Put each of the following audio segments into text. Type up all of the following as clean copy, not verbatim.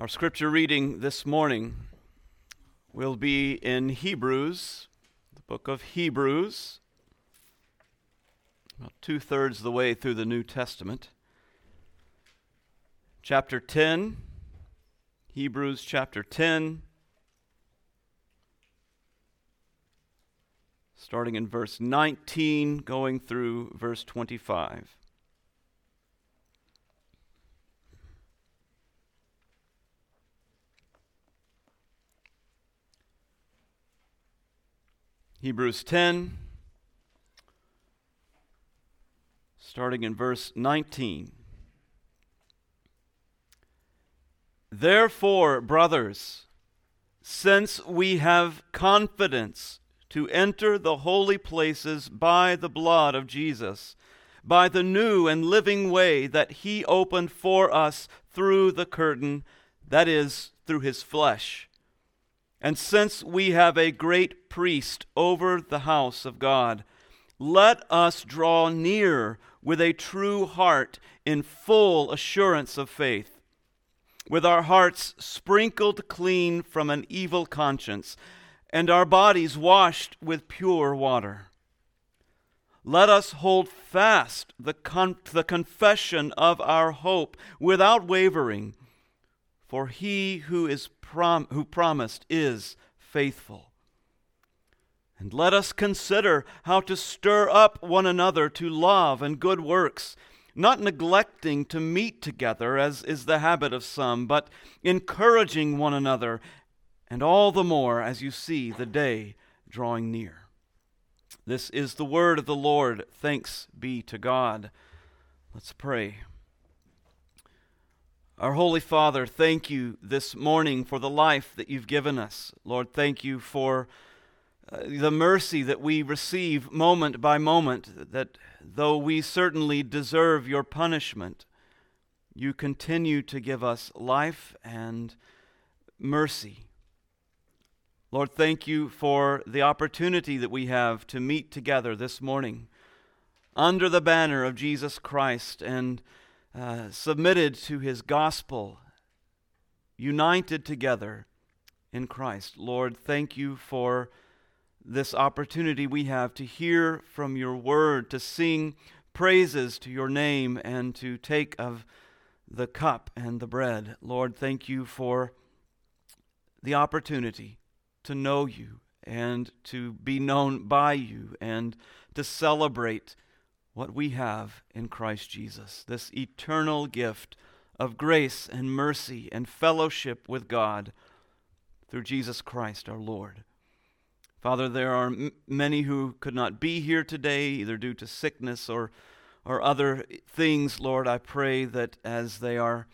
Our scripture reading this morning will be in Hebrews, the book of Hebrews, about 2/3 of the way through the New Testament. Chapter 10, Hebrews chapter 10, starting in verse 19, going through verse 25. Hebrews 10, starting in verse 19. Therefore, brothers, since we have confidence to enter the holy places by the blood of Jesus, by the new and living way that he opened for us through the curtain, that is, through his flesh. And since we have a great priest over the house of God, let us draw near with a true heart in full assurance of faith, with our hearts sprinkled clean from an evil conscience, and our bodies washed with pure water. Let us hold fast the confession of our hope without wavering, for he who promised is faithful. And let us consider how to stir up one another to love and good works, not neglecting to meet together, as is the habit of some, but encouraging one another, and all the more as you see the day drawing near. This is the word of the Lord. Thanks be to God. Let's pray. Our Holy Father, thank you this morning for the life that you've given us. Lord, thank you for the mercy that we receive moment by moment, that though we certainly deserve your punishment, you continue to give us life and mercy. Lord, thank you for the opportunity that we have to meet together this morning under the banner of Jesus Christ and submitted to his gospel, united together in Christ. Lord, thank you for this opportunity we have to hear from your word, to sing praises to your name, and to take of the cup and the bread. Lord, thank you for the opportunity to know you and to be known by you and to celebrate what we have in Christ Jesus, this eternal gift of grace and mercy and fellowship with God through Jesus Christ our Lord. Father, there are many who could not be here today, either due to sickness or other things. Lord, I pray that as they are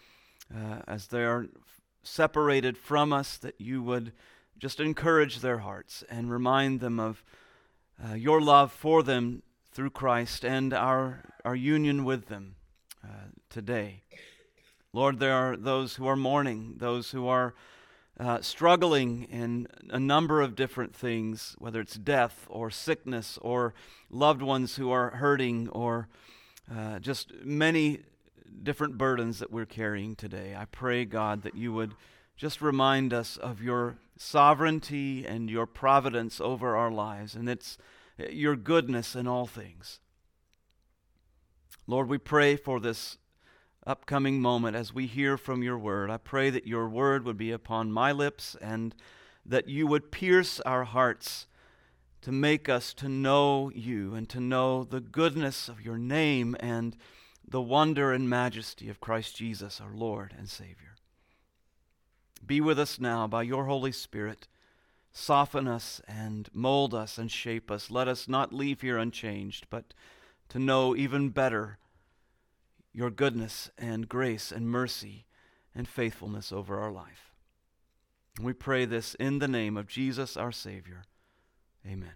separated from us, that you would just encourage their hearts and remind them of your love for them through Christ and our union with them today. Lord, there are those who are mourning, those who are struggling in a number of different things, whether it's death or sickness or loved ones who are hurting or just many different burdens that we're carrying today. I pray, God, that you would just remind us of your sovereignty and your providence over our lives, and it's your goodness in all things. Lord, we pray for this upcoming moment as we hear from your word. I pray that your word would be upon my lips and that you would pierce our hearts to make us to know you and to know the goodness of your name and the wonder and majesty of Christ Jesus, our Lord and Savior. Be with us now by your Holy Spirit. Soften us and mold us and shape us. Let us not leave here unchanged, but to know even better your goodness and grace and mercy and faithfulness over our life. We pray this in the name of Jesus, our Savior. Amen.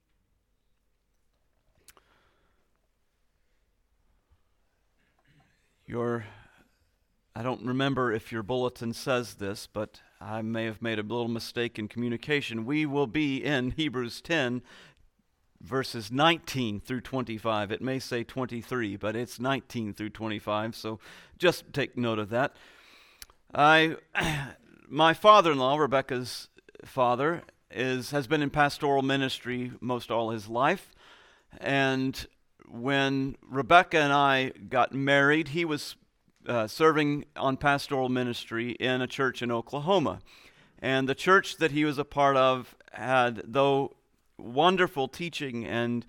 I don't remember if your bulletin says this, but I may have made a little mistake in communication. We will be in Hebrews 10, verses 19 through 25. It may say 23, but it's 19 through 25, so just take note of that. I, my father-in-law, Rebecca's father, has been in pastoral ministry most all his life, and when Rebecca and I got married, he was serving on pastoral ministry in a church in Oklahoma. And the church that he was a part of had, though wonderful teaching and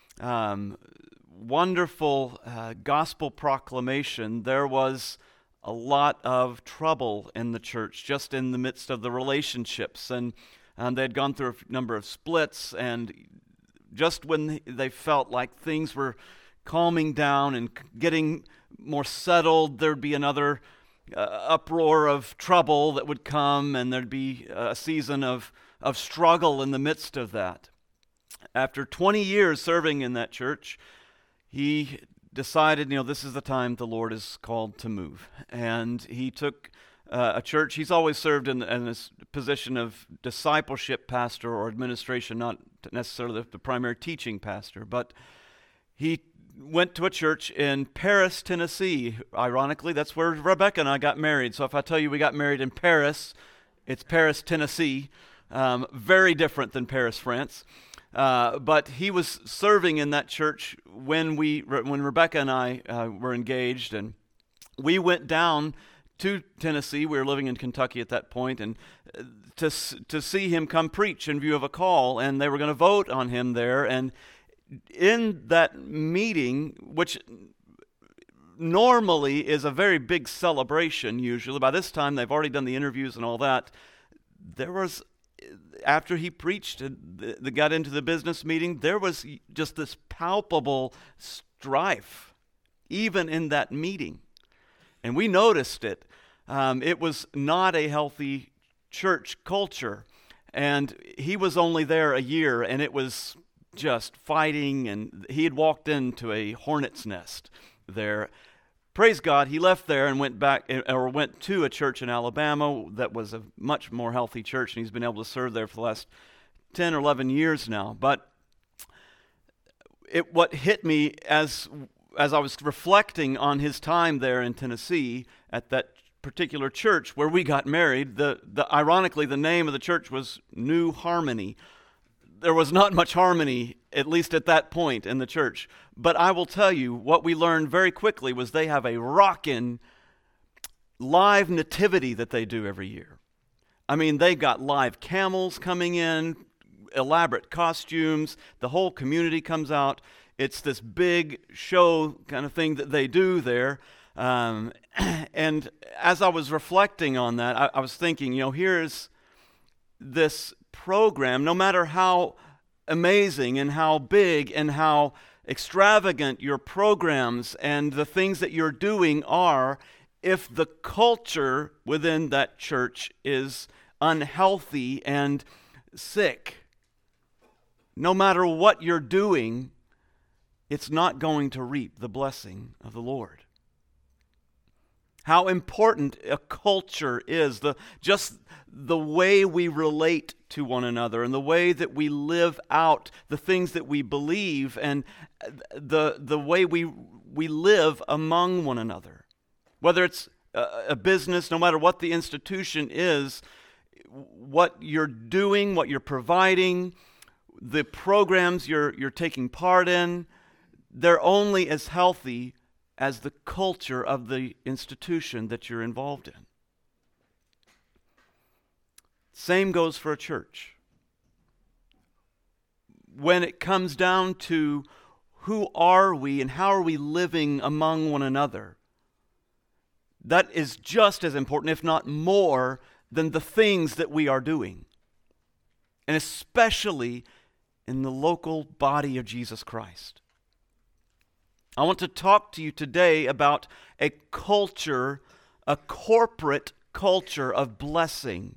wonderful gospel proclamation, there was a lot of trouble in the church, just in the midst of the relationships. And they had gone through a number of splits, and just when they felt like things were calming down and getting more settled, there'd be another uproar of trouble that would come, and there'd be a season of struggle in the midst of that. After 20 years serving in that church, he decided, this is the time the Lord is called to move. And he took a church. He's always served in this position of discipleship pastor or administration, not necessarily the primary teaching pastor, but he went to a church in Paris, Tennessee. Ironically, that's where Rebecca and I got married. So if I tell you we got married in Paris, it's Paris, Tennessee. Very different than Paris, France. But he was serving in that church when Rebecca and I were engaged, and we went down to Tennessee. We were living in Kentucky at that point, and to see him come preach in view of a call, and they were going to vote on him there. And in that meeting, which normally is a very big celebration, usually by this time they've already done the interviews and all that, there was, after he preached, they got into the business meeting, there was just this palpable strife, even in that meeting. And we noticed it. It was not a healthy church culture. And he was only there a year, and it was just fighting, and he had walked into a hornet's nest there. Praise God, he left there and went to a church in Alabama that was a much more healthy church, and he's been able to serve there for the last 10 or 11 years now. But what hit me as I was reflecting on his time there in Tennessee at that particular church where we got married, ironically, the name of the church was New Harmony. There was not much harmony, at least at that point in the church. But I will tell you, what we learned very quickly was they have a rockin' live nativity that they do every year. I mean, they got live camels coming in, elaborate costumes, the whole community comes out. It's this big show kind of thing that they do there. And as I was reflecting on that, I was thinking, here's this program, no matter how amazing and how big and how extravagant your programs and the things that you're doing are, if the culture within that church is unhealthy and sick, no matter what you're doing, it's not going to reap the blessing of the Lord. How important a culture is, just the way we relate to one another and the way that we live out the things that we believe and the way we live among one another. Whether it's a business, no matter what the institution is, what you're doing, what you're providing, the programs you're taking part in, they're only as healthy as the culture of the institution that you're involved in. Same goes for a church. When it comes down to who are we and how are we living among one another, that is just as important, if not more, than the things that we are doing. And especially in the local body of Jesus Christ. I want to talk to you today about a culture, a corporate culture of blessing.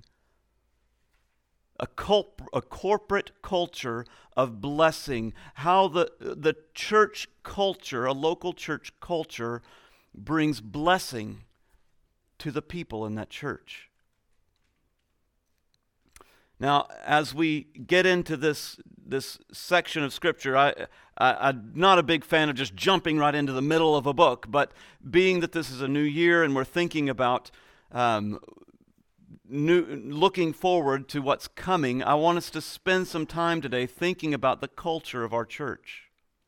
A corporate culture of blessing. How the church culture, a local church culture, brings blessing to the people in that church. Now, as we get into this section of Scripture, I'm not a big fan of just jumping right into the middle of a book, but being that this is a new year and we're thinking about looking forward to what's coming, I want us to spend some time today thinking about the culture of our church.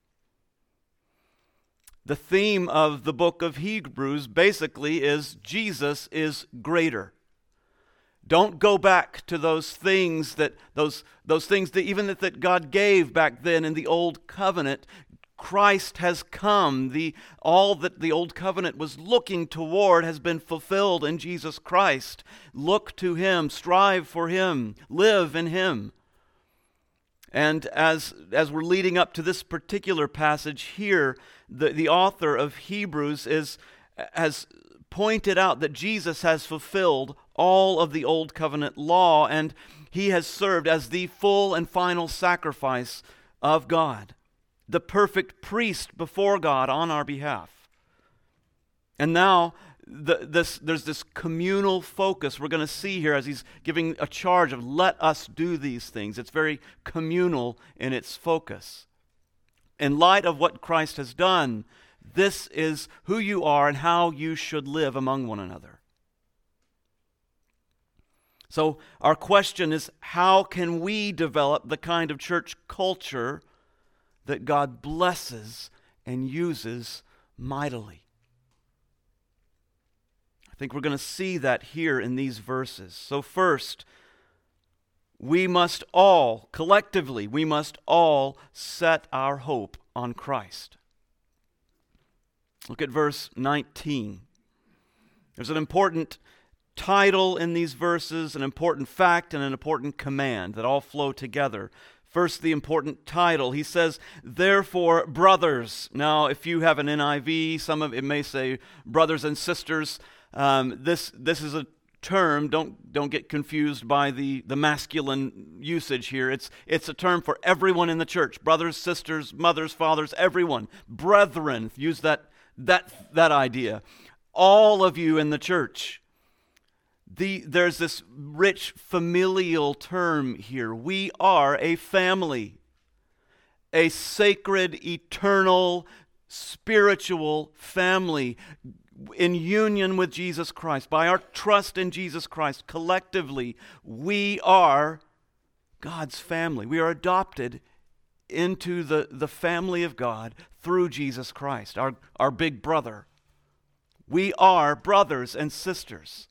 The theme of the book of Hebrews basically is Jesus is greater. Don't go back to those things that even that God gave back then in the old covenant. Christ has come. All that the old covenant was looking toward has been fulfilled in Jesus Christ. Look to Him, strive for Him, live in Him. And as we're leading up to this particular passage here, the author of Hebrews has pointed out that Jesus has fulfilled all of the old covenant law, and He has served as the full and final sacrifice of God, the perfect priest before God on our behalf. And now there's this communal focus we're going to see here as he's giving a charge of let us do these things. It's very communal in its focus. In light of what Christ has done, this is who you are and how you should live among one another. So our question is, how can we develop the kind of church culture that God blesses and uses mightily? I think we're going to see that here in these verses. So first, we must all, collectively, set our hope on Christ. Look at verse 19. There's an important title in these verses, an important fact, and an important command that all flow together. First, the important title. He says, therefore, brothers. Now, if you have an NIV, some of it may say brothers and sisters. This is a term. Don't get confused by the masculine usage here. It's a term for everyone in the church. Brothers, sisters, mothers, fathers, everyone. Brethren. Use that idea. All of you in the church. There's this rich familial term here. We are a family, a sacred, eternal, spiritual family in union with Jesus Christ. By our trust in Jesus Christ, collectively, we are God's family. We are adopted into the family of God through Jesus Christ, our big brother. We are brothers and sisters.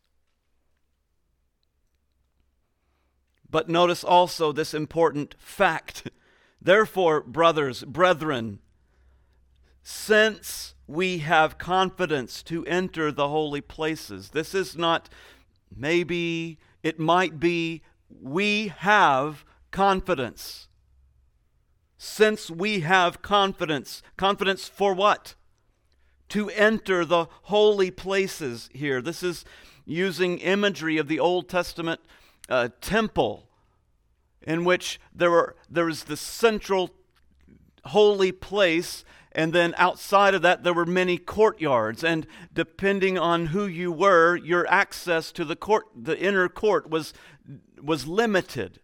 But notice also this important fact. Therefore, brothers, brethren, since we have confidence to enter the holy places. This is not maybe, it might be, we have confidence. Since we have confidence. Confidence for what? To enter the holy places here. This is using imagery of the Old Testament temple, in which there was the central holy place, and then outside of that there were many courtyards, and depending on who you were, your access to the inner court was limited.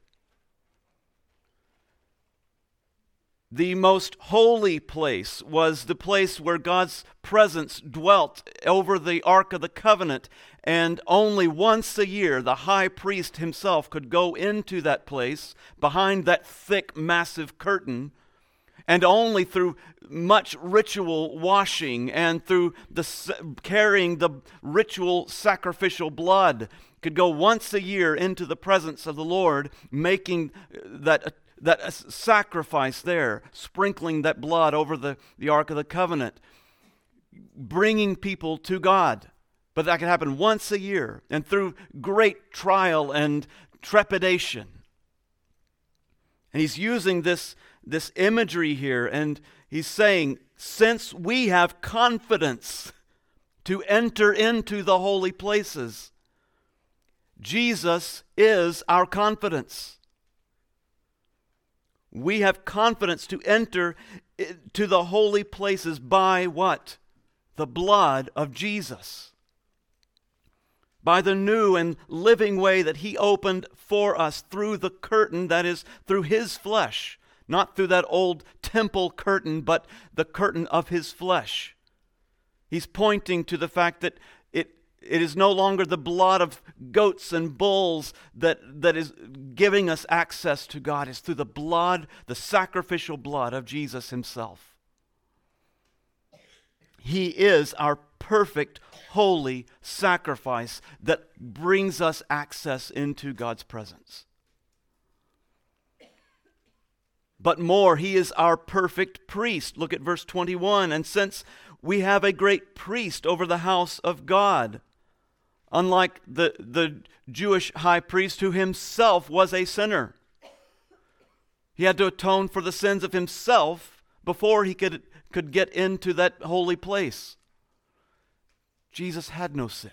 The most holy place was the place where God's presence dwelt over the Ark of the Covenant, and only once a year the high priest himself could go into that place behind that thick, massive curtain, and only through much ritual washing and through carrying the ritual sacrificial blood could go once a year into the presence of the Lord, making that sacrifice there, sprinkling that blood over the Ark of the Covenant, bringing people to God. But that could happen once a year and through great trial and trepidation. And he's using this imagery here, and he's saying, since we have confidence to enter into the holy places, Jesus is our confidence. We have confidence to enter to the holy places by what? The blood of Jesus. By the new and living way that He opened for us through the curtain, that is, through His flesh. Not through that old temple curtain, but the curtain of His flesh. He's pointing to the fact that It is no longer the blood of goats and bulls that is giving us access to God. It's through the blood, the sacrificial blood of Jesus himself. He is our perfect, holy sacrifice that brings us access into God's presence. But more, he is our perfect priest. Look at verse 21. And since we have a great priest over the house of God, unlike the Jewish high priest who himself was a sinner, he had to atone for the sins of himself before he could get into that holy place. Jesus had no sin.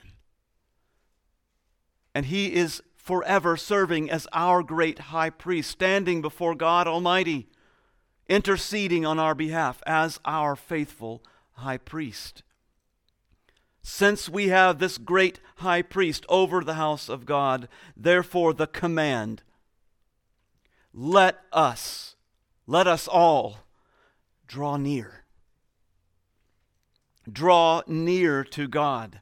And he is forever serving as our great high priest, standing before God Almighty, interceding on our behalf as our faithful high priest. Since we have this great high priest over the house of God, therefore the command, let us all draw near. Draw near to God.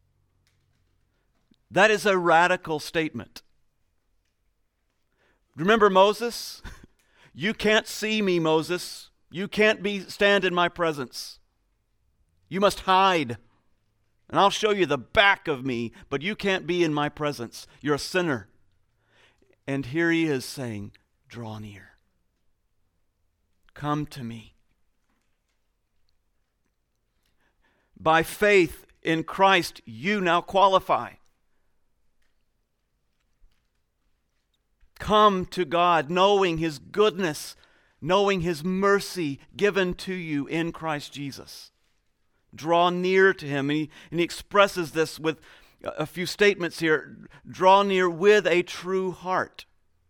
That is a radical statement. Remember Moses? You can't see me, Moses. You can't stand in my presence. You must hide. And I'll show you the back of me, but you can't be in my presence. You're a sinner. And here he is saying, draw near. Come to me. By faith in Christ, you now qualify. Come to God knowing his goodness, knowing his mercy given to you in Christ Jesus. Draw near to him. And he expresses this with a few statements here. Draw near with a true heart.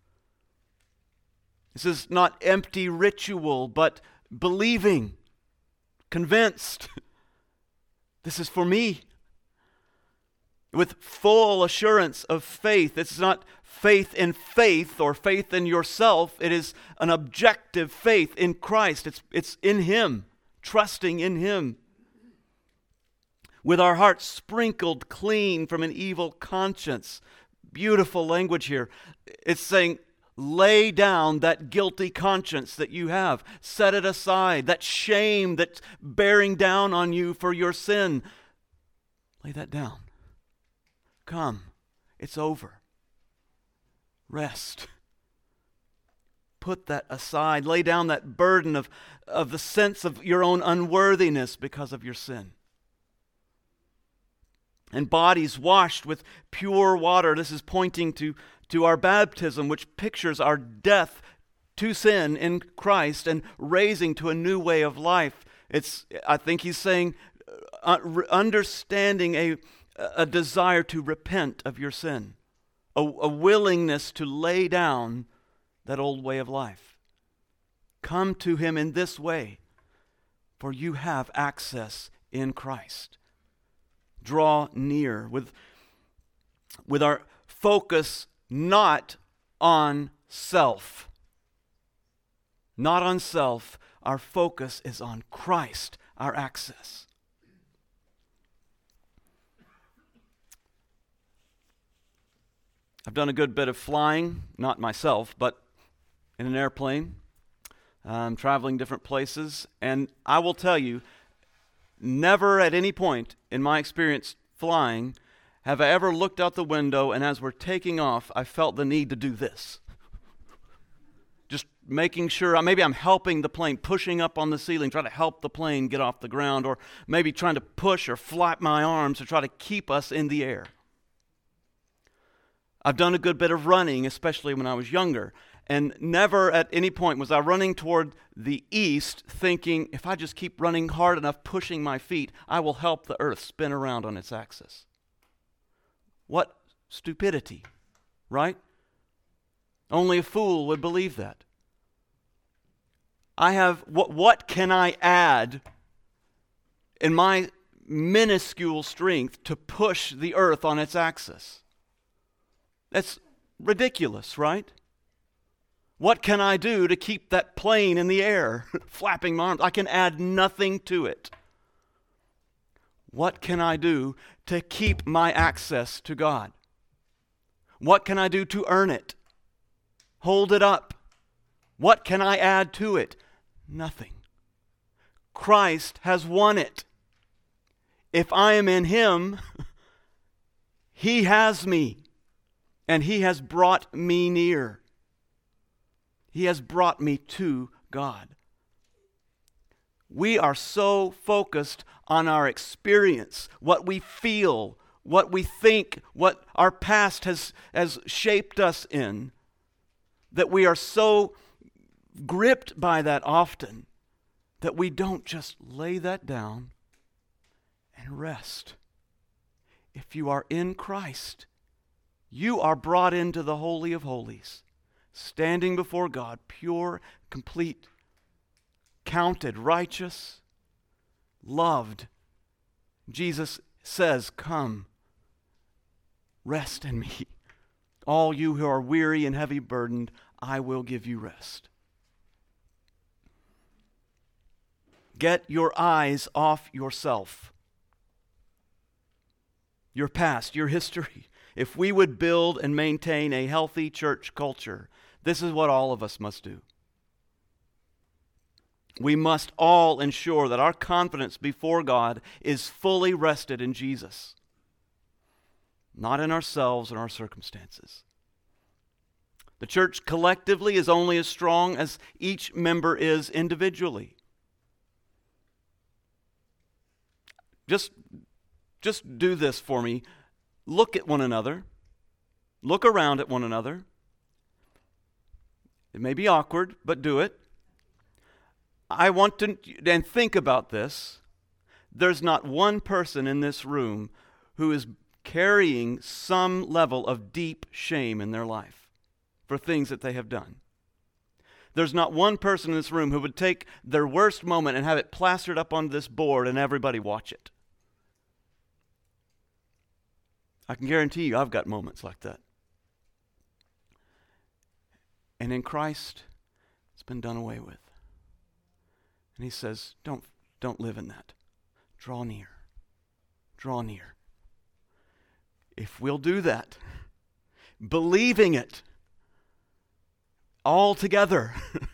This is not empty ritual, but believing, convinced. This is for me. With full assurance of faith. It's not faith in faith or faith in yourself. It is an objective faith in Christ. It's in him, trusting in him. With our hearts sprinkled clean from an evil conscience. Beautiful language here. It's saying, lay down that guilty conscience that you have. Set it aside. That shame that's bearing down on you for your sin. Lay that down. Come. It's over. Rest. Put that aside. Lay down that burden of the sense of your own unworthiness because of your sin. And bodies washed with pure water. This is pointing to our baptism, which pictures our death to sin in Christ and raising to a new way of life. I think he's saying, understanding a desire to repent of your sin, a willingness to lay down that old way of life. Come to him in this way, for you have access in Christ. Draw near with our focus not on self. Not on self. Our focus is on Christ, our access. I've done a good bit of flying, not myself, but in an airplane, traveling different places, and I will tell you, never at any point in my experience flying have I ever looked out the window and as we're taking off, I felt the need to do this. Just making sure, maybe I'm helping the plane, pushing up on the ceiling, trying to help the plane get off the ground, or maybe trying to push or flap my arms to try to keep us in the air. I've done a good bit of running, especially when I was younger. And never at any point was I running toward the east thinking, if I just keep running hard enough, pushing my feet, I will help the earth spin around on its axis. What stupidity, right? Only a fool would believe that. What can I add in my minuscule strength to push the earth on its axis? That's ridiculous, right? What can I do to keep that plane in the air, flapping my arms? I can add nothing to it. What can I do to keep my access to God? What can I do to earn it? Hold it up. What can I add to it? Nothing. Christ has won it. If I am in Him, He has me, and He has brought me near. He has brought me to God. We are so focused on our experience, what we feel, what we think, what our past has shaped us in, that we are so gripped by that often that we don't just lay that down and rest. If you are in Christ, you are brought into the Holy of Holies, standing before God, pure, complete, counted righteous, loved. Jesus says, "Come, rest in me. All you who are weary and heavy burdened, I will give you rest." Get your eyes off yourself, your past, your history. If we would build and maintain a healthy church culture, this is what all of us must do. We must all ensure that our confidence before God is fully rested in Jesus, not in ourselves and our circumstances. The church collectively is only as strong as each member is individually. Just do this for me. Look at one another. Look around at one another. It may be awkward, but do it. I want to, and think about this. There's not one person in this room who is carrying some level of deep shame in their life for things that they have done. There's not one person in this room who would take their worst moment and have it plastered up on this board and everybody watch it. I can guarantee you I've got moments like that. And in Christ, it's been done away with. And He says, don't live in that. Draw near. Draw near. If we'll do that, believing it all together,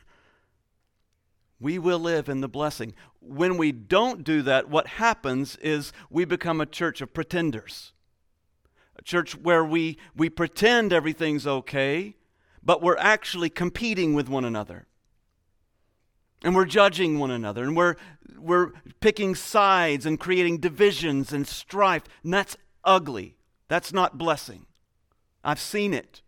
we will live in the blessing. When we don't do that, what happens is we become a church of pretenders. A church where we pretend everything's okay, but we're actually competing with one another. And we're judging one another, and we're picking sides and creating divisions and strife. And that's ugly. That's not blessing. I've seen it.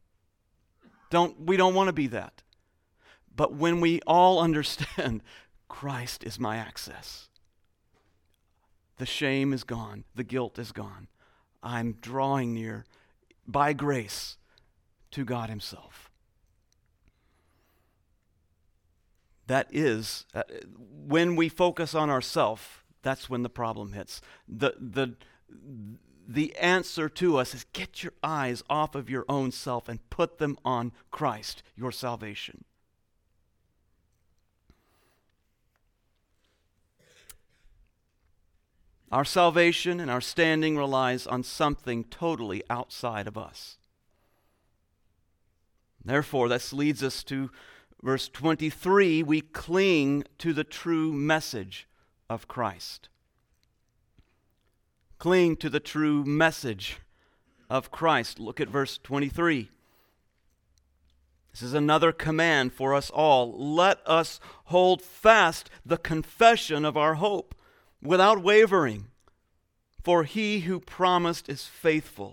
We don't want to be that. But when we all understand Christ is my access, the shame is gone, the guilt is gone. I'm drawing near by grace to God Himself. That is, when we focus on ourselves, that's when the problem hits. The answer to us is get your eyes off of your own self and put them on Christ, your salvation. Our salvation and our standing relies on something totally outside of us. Therefore, this leads us to verse 23. We cling to the true message of Christ. Cling to the true message of Christ. Look at verse 23. This is another command for us all. Let us hold fast the confession of our hope without wavering, for He who promised is faithful.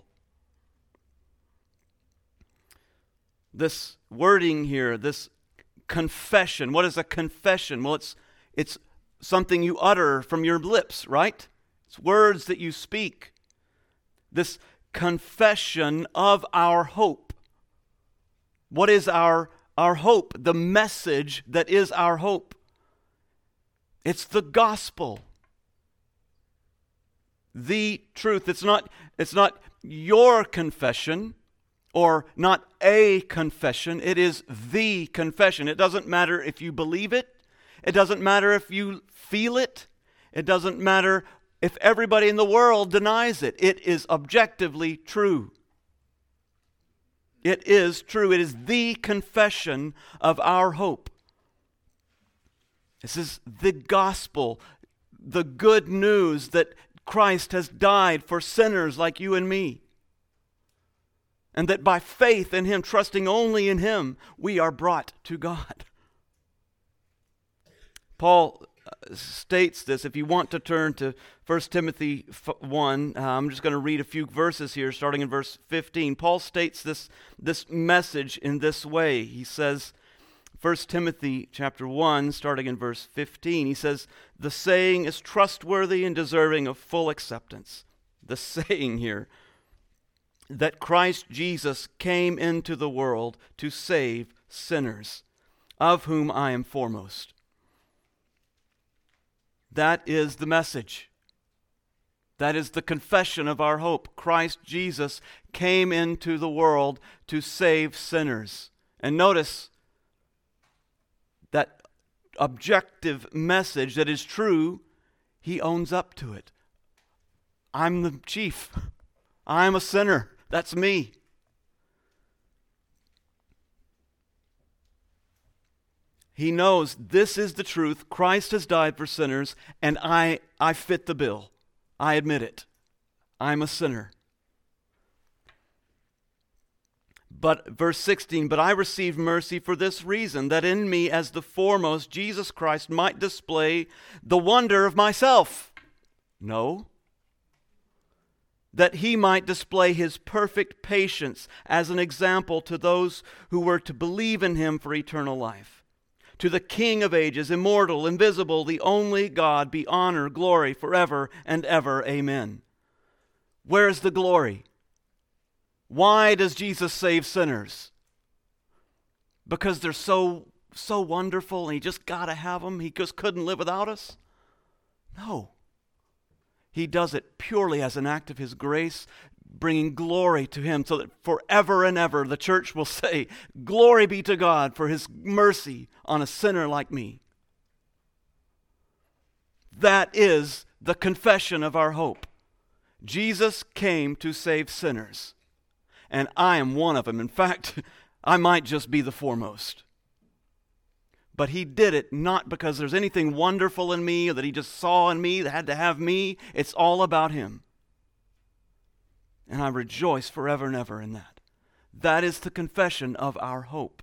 This wording here, this confession. What is a confession? Well, it's something you utter from your lips, right? It's words that you speak. This confession of our hope. What is our hope? The message that is our hope. It's the gospel. The truth. It's not your confession or not a confession. It is the confession. It doesn't matter if you believe it. It doesn't matter if you feel it. It doesn't matter if everybody in the world denies it. It is objectively true. It is true. It is the confession of our hope. This is the gospel, the good news that Christ has died for sinners like you and me. And that by faith in Him, trusting only in Him, we are brought to God. Paul states this. If you want to turn to 1 Timothy 1, I'm just going to read a few verses here, starting in verse 15. Paul states this message in this way. He says, 1 Timothy chapter 1, starting in verse 15, he says, "The saying is trustworthy and deserving of full acceptance." The saying here, that Christ Jesus came into the world to save sinners, of whom I am foremost. That is the message. That is the confession of our hope. Christ Jesus came into the world to save sinners. And notice that objective message that is true, He owns up to it. I'm the chief. I'm a sinner. That's me. He knows this is the truth. Christ has died for sinners, and I fit the bill. I admit it. I'm a sinner. But verse 16, "But I received mercy for this reason, that in me as the foremost Jesus Christ might display the wonder of myself." No. That He might display His perfect patience as an example to those who were to believe in Him for eternal life. To the King of ages, immortal, invisible, the only God, be honor, glory, forever and ever. Amen. Where is the glory? Why does Jesus save sinners? Because they're so wonderful and He just got to have them? He just couldn't live without us? No. He does it purely as an act of His grace, bringing glory to Him, so that forever and ever the church will say, "Glory be to God for His mercy on a sinner like me." That is the confession of our hope. Jesus came to save sinners, and I am one of them. In fact, I might just be the foremost. But He did it not because there's anything wonderful in me or that He just saw in me that had to have me. It's all about Him. And I rejoice forever and ever in that. That is the confession of our hope.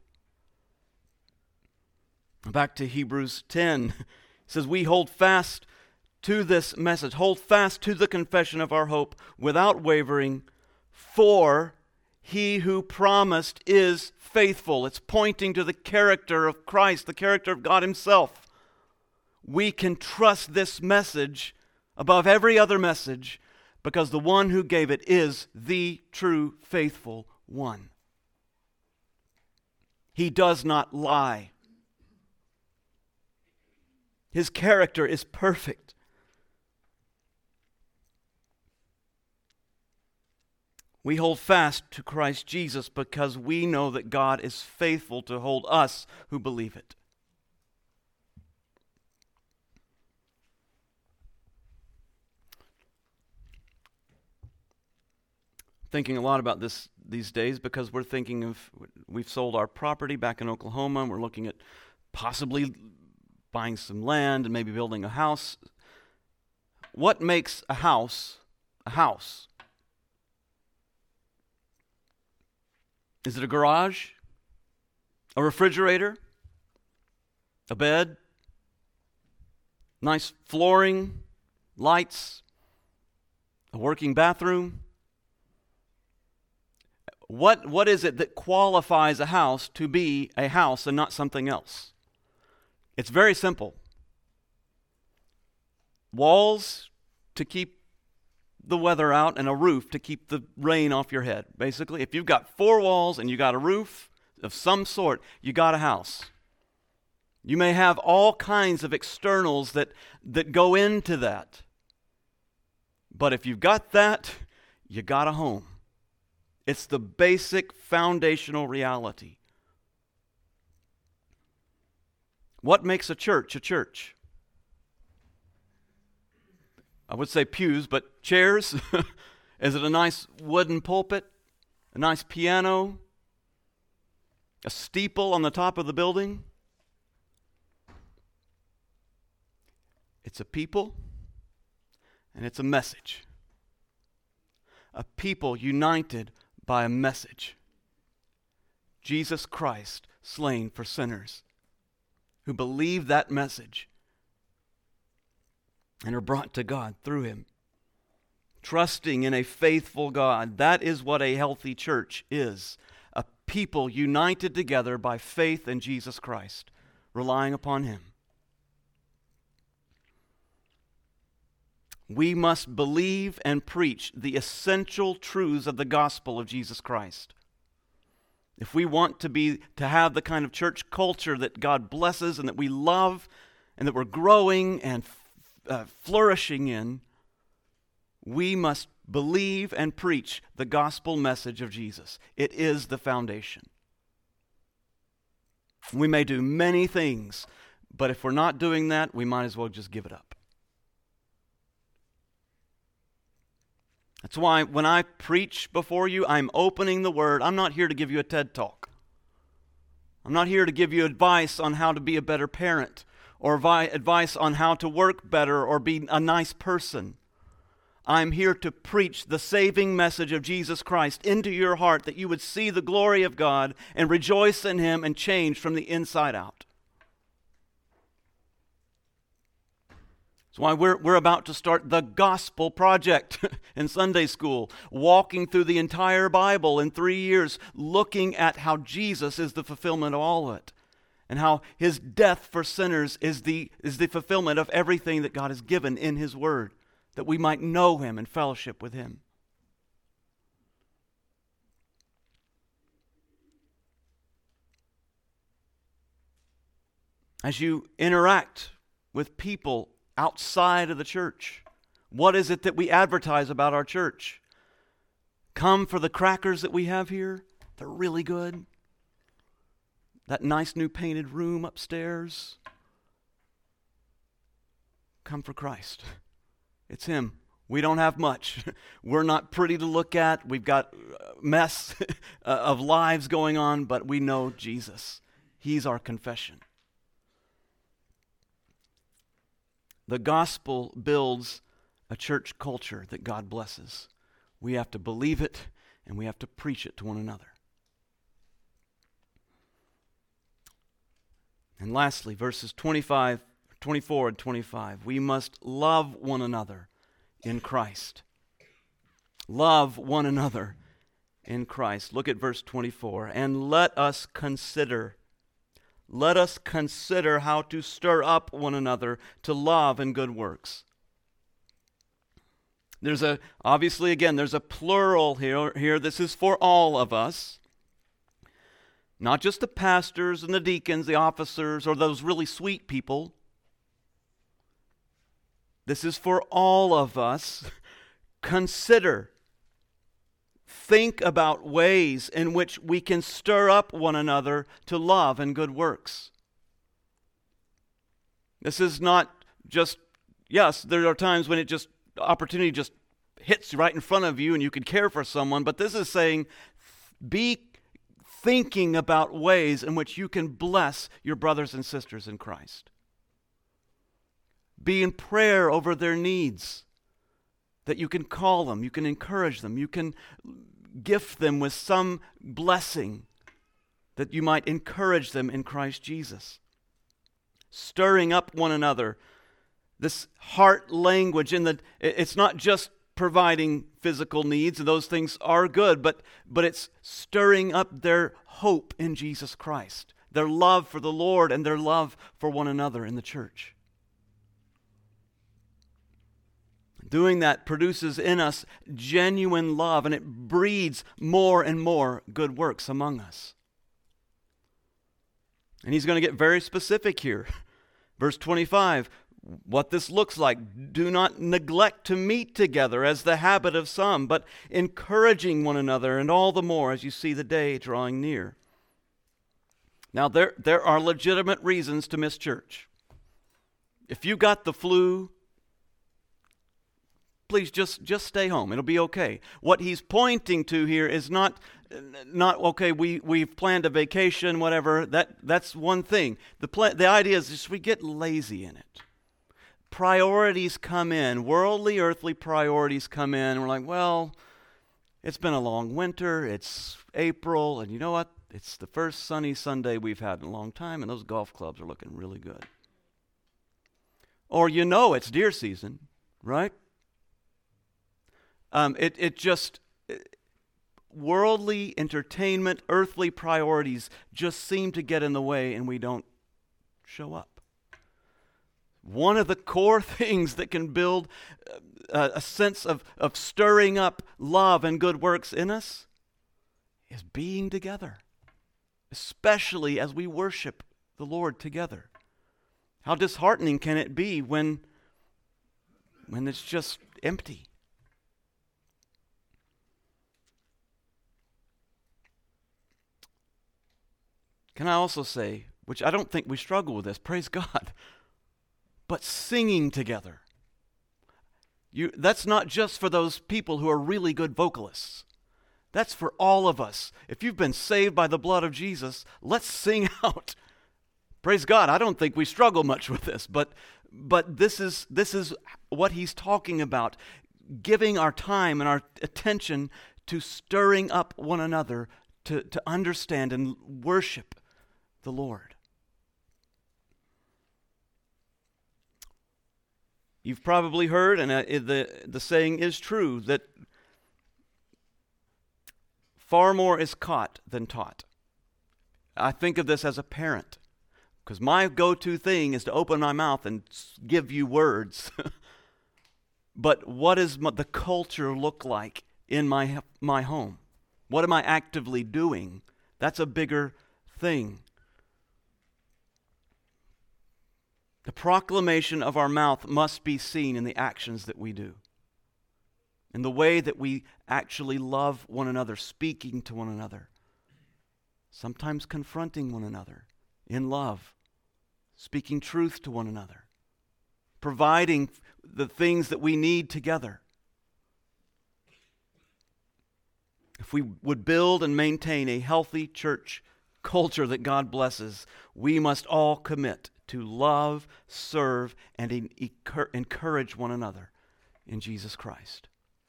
Back to Hebrews 10. It says, "We hold fast to this message. Hold fast to the confession of our hope without wavering, for He who promised is faithful." It's pointing to the character of Christ, the character of God Himself. We can trust this message above every other message because the one who gave it is the true, faithful one. He does not lie. His character is perfect. We hold fast to Christ Jesus because we know that God is faithful to hold us who believe it. Thinking a lot about this these days because we've sold our property back in Oklahoma, and we're looking at possibly buying some land and maybe building a house. What makes a house a house? Is it a garage? A refrigerator? A bed? Nice flooring? Lights? A working bathroom? What is it that qualifies a house to be a house and not something else? It's very simple. Walls to keep the weather out and a roof to keep the rain off your head. Basically, if you've got 4 walls and you got a roof of some sort, you got a house. You may have all kinds of externals that go into that. But if you've got that, you got a home. It's the basic foundational reality. What makes a church a church? I would say pews, but chairs? Is it a nice wooden pulpit? A nice piano? A steeple on the top of the building? It's a people, and it's a message. A people united by a message. Jesus Christ slain for sinners who believe that message and are brought to God through him. Trusting in a faithful God. That is what a healthy church is. A people united together by faith in Jesus Christ, relying upon him. We must believe and preach the essential truths of the gospel of Jesus Christ. If we want to have the kind of church culture that God blesses and that we love and that we're growing and flourishing in, we must believe and preach the gospel message of Jesus. It is the foundation. We may do many things, but if we're not doing that, we might as well just give it up. That's why when I preach before you, I'm opening the Word. I'm not here to give you a TED Talk. I'm not here to give you advice on how to be a better parent or advice on how to work better or be a nice person. I'm here to preach the saving message of Jesus Christ into your heart that you would see the glory of God and rejoice in him and change from the inside out. That's why we're about to start the Gospel Project in Sunday school, walking through the entire Bible in 3 years, looking at how Jesus is the fulfillment of all of it, and how his death for sinners is the fulfillment of everything that God has given in his Word, that we might know him and fellowship with him. As you interact with people outside of the church, what is it that we advertise about our church? Come for the crackers that we have here. They're really good. That nice new painted room upstairs. Come for Christ. It's him. We don't have much. We're not pretty to look at. We've got a mess of lives going on, but we know Jesus. He's our confession. The gospel builds a church culture that God blesses. We have to believe it and we have to preach it to one another. And lastly, verses 24 and 25. We must love one another in Christ. Love one another in Christ. Look at verse 24. And let us consider how to stir up one another to love and good works. There's a plural here. This is for all of us. Not just the pastors and the deacons, the officers, or those really sweet people. This is for all of us. Consider. Think about ways in which we can stir up one another to love and good works. This is not just, yes, there are times when opportunity just hits right in front of you and you could care for someone, but this is saying, be thinking about ways in which you can bless your brothers and sisters in Christ. Be in prayer over their needs, that you can call them, you can encourage them, you can gift them with some blessing that you might encourage them in Christ Jesus. Stirring up one another. This heart language, it's not just providing physical needs, and those things are good, but it's stirring up their hope in Jesus Christ, their love for the Lord and their love for one another in the church. Doing that produces in us genuine love, and it breeds more and more good works among us. And he's going to get very specific here. Verse 25, what this looks like. Do not neglect to meet together as the habit of some, but encouraging one another, and all the more as you see the day drawing near. Now, there are legitimate reasons to miss church. If you got the flu, please just stay home. It'll be okay. What he's pointing to here is not okay, we've planned a vacation, whatever. That's one thing. The idea is just we get lazy in it. Priorities come in. Worldly, earthly priorities come in. And we're like, well, it's been a long winter. It's April. And you know what? It's the first sunny Sunday we've had in a long time. And those golf clubs are looking really good. Or it's deer season, right? Worldly entertainment, earthly priorities just seem to get in the way and we don't show up. One of the core things that can build a sense of stirring up love and good works in us is being together, especially as we worship the Lord together. How disheartening can it be when it's just empty? Can I also say, which I don't think we struggle with this, praise God, but singing together. That's not just for those people who are really good vocalists. That's for all of us. If you've been saved by the blood of Jesus, let's sing out. Praise God. I don't think we struggle much with this, but this is what he's talking about, giving our time and our attention to stirring up one another to understand and worship the Lord. You've probably heard, and the saying is true, that far more is caught than taught. I think of this as a parent, because my go-to thing is to open my mouth and give you words. But what does the culture look like in my home? What am I actively doing? That's a bigger thing. The proclamation of our mouth must be seen in the actions that we do, in the way that we actually love one another, speaking to one another, sometimes confronting one another in love, speaking truth to one another, providing the things that we need together. If we would build and maintain a healthy church culture that God blesses, we must all commit to love, serve, and encourage one another in Jesus Christ.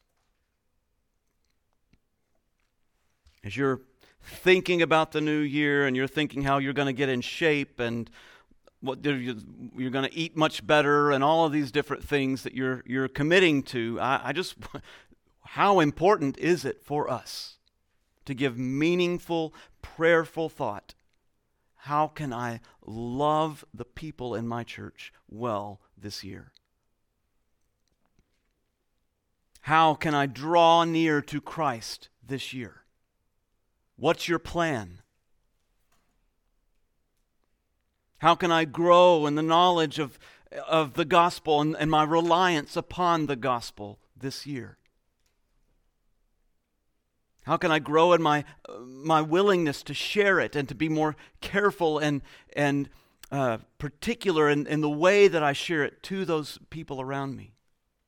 As you're thinking about the new year and you're thinking how you're going to get in shape and what you're going to eat much better and all of these different things that you're committing to, how important is it for us to give meaningful, prayerful thought? How can I love the people in my church well this year? How can I draw near to Christ this year? What's your plan? How can I grow in the knowledge of the gospel and my reliance upon the gospel this year? How can I grow in my willingness to share it and to be more careful and particular in the way that I share it to those people around me?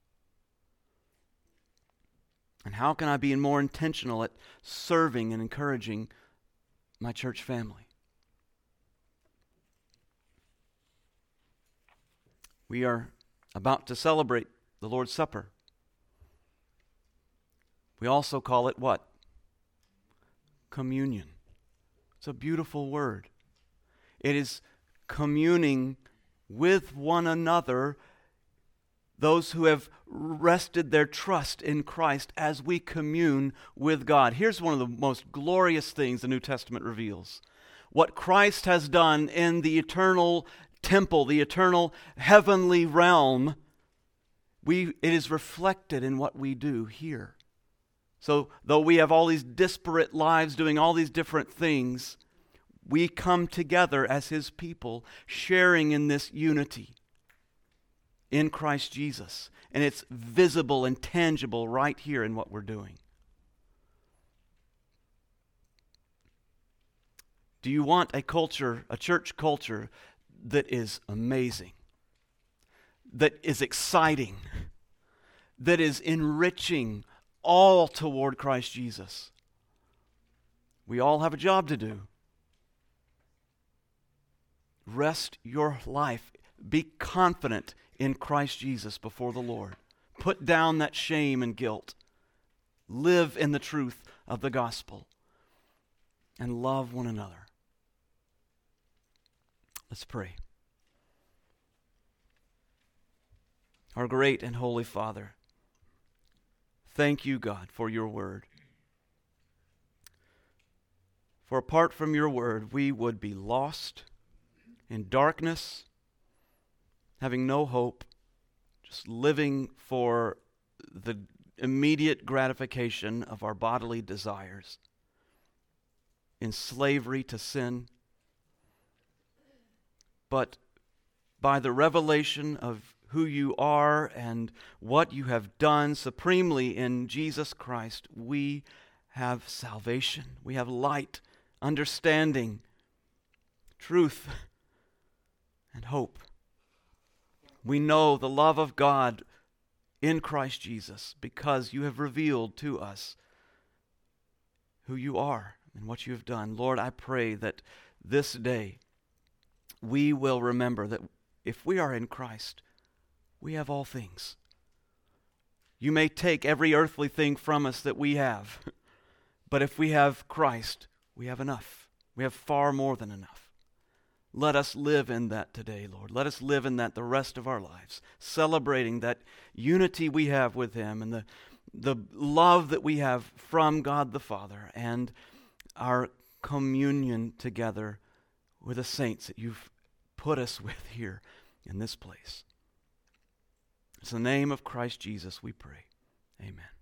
And how can I be more intentional at serving and encouraging my church family? We are about to celebrate the Lord's Supper. We also call it what? Communion. It's a beautiful word. It is communing with one another, those who have rested their trust in Christ as we commune with God. Here's one of the most glorious things the New Testament reveals. What Christ has done in the eternal temple, the eternal heavenly realm, it is reflected in what we do here. So though we have all these disparate lives doing all these different things, we come together as His people, sharing in this unity in Christ Jesus. And it's visible and tangible right here in what we're doing. Do you want a church culture that is amazing, that is exciting, that is enriching all toward Christ Jesus. We all have a job to do. Rest your life. Be confident in Christ Jesus before the Lord. Put down that shame and guilt. Live in the truth of the gospel. And love one another. Let's pray. Our great and holy Father, thank you, God, for your word. For apart from your word, we would be lost in darkness, having no hope, just living for the immediate gratification of our bodily desires, in slavery to sin. But by the revelation of who you are and what you have done supremely in Jesus Christ, we have salvation. We have light, understanding, truth, and hope. We know the love of God in Christ Jesus because you have revealed to us who you are and what you have done. Lord, I pray that this day we will remember that if we are in Christ, we have all things. You may take every earthly thing from us that we have, but if we have Christ, we have enough. We have far more than enough. Let us live in that today, Lord. Let us live in that the rest of our lives, celebrating that unity we have with Him and the love that we have from God the Father and our communion together with the saints that you've put us with here in this place. It's the name of Christ Jesus we pray. Amen.